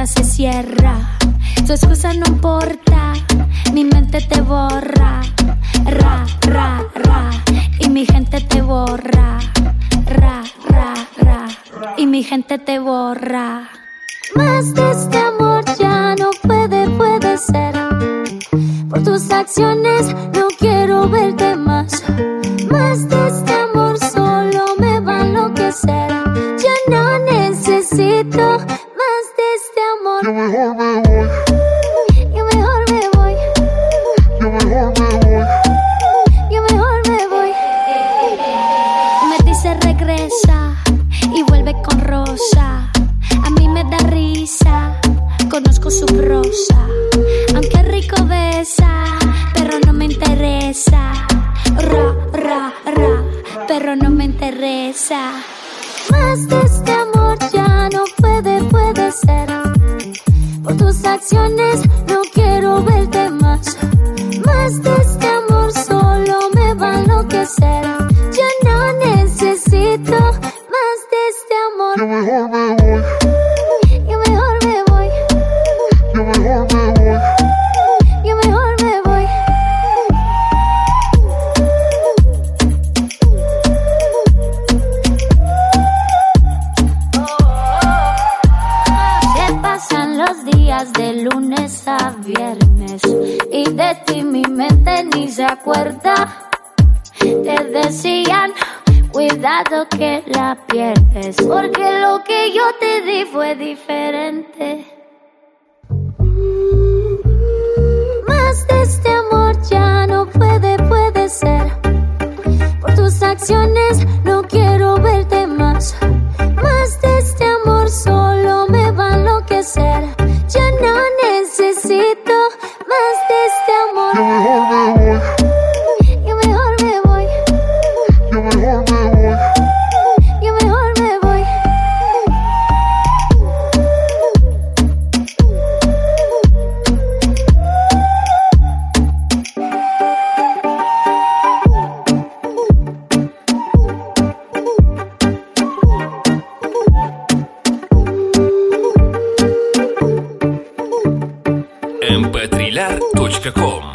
se cierra. Tu excusa no importa, mi mente te borra. Ra, ra, ra, y mi gente te borra. Ra, ra, ra, y mi gente te borra. Más de este amor ya no puede ser. Por tus acciones no quiero verte más. Más de este amor solo me va a enloquecer. Ya no necesito más de este amor. Yo mejor me voy. Yo mejor me voy. Yo mejor me voy. Yo mejor me voy. Me dice regresa y vuelve con Rosa. A mí me da risa, conozco su prosa. Aunque rico besa, pero no me interesa. Ra, ra, ra, pero no me interesa. Más de este amor ya no puede ser. Por tus acciones no quiero verte más. Más de este amor solo me va a enloquecer. Ya no necesito más de este amor. Yo mejor me voy. Yo mejor me voy. Yo mejor me voy. Yo mejor me voy. Se pasan los días de lunes a viernes y de ti mi mente ni se acuerda. Te decían, cuidado que la pierdes, porque lo que yo te di fue diferente. Más de este amor ya no puede ser. Por tus acciones no quiero verte más. Más de este amor solo me va a enloquecer. Ya no necesito más de este amor. Yo mejor me voy. Yo mejor me voy. Yo mejor me voy. Yo mejor me voy. mp3lar.com